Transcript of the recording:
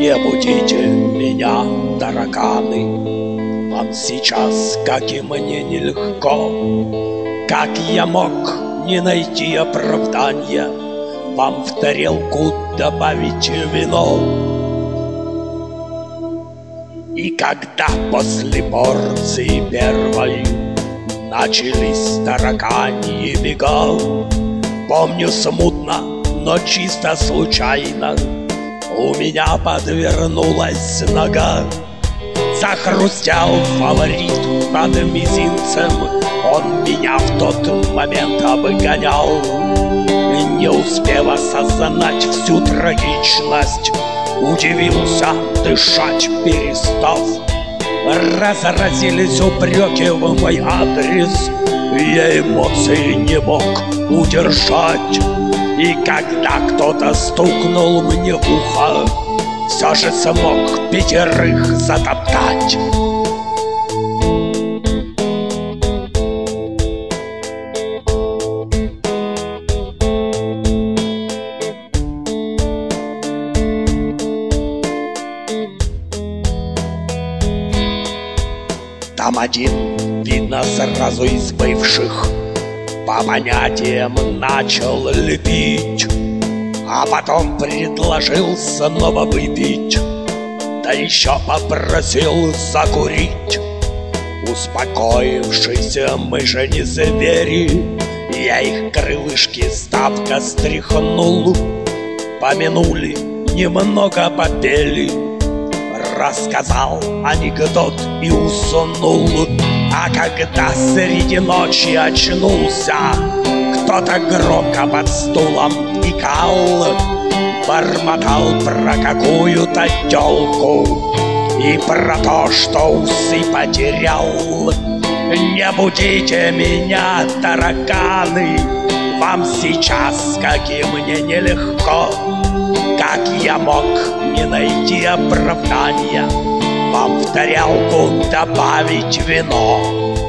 Не будите меня, тараканы, вам сейчас, как и мне, нелегко. Как я мог не найти оправдания вам в тарелку добавить вино? И когда после порции первой начались тараканьи бега, помню смутно, но чисто случайно у меня подвернулась нога. Захрустел фаворит над мизинцем, он меня в тот момент обгонял. Не успев осознать всю трагичность, удивился, дышать перестав. Разразились упреки в мой адрес, я эмоций не мог удержать. И когда кто-то стукнул мне в ухо, все же смог 5 затоптать. Там один, видно, сразу из бывших, по понятиям начал лепить, а потом предложил снова выпить, да еще попросил закурить. Успокоившись, мы же не звери, я их крылышки ставка стряхнул. Помянули, немного попели, рассказал анекдот и уснул. А когда среди ночи очнулся, кто-то громко под стулом икал, бормотал про какую-то тёлку и про то, что усы потерял. Не будите меня, тараканы, вам сейчас, как и мне, нелегко. Как я мог не найти оправдания вам в тарелку добавить вино?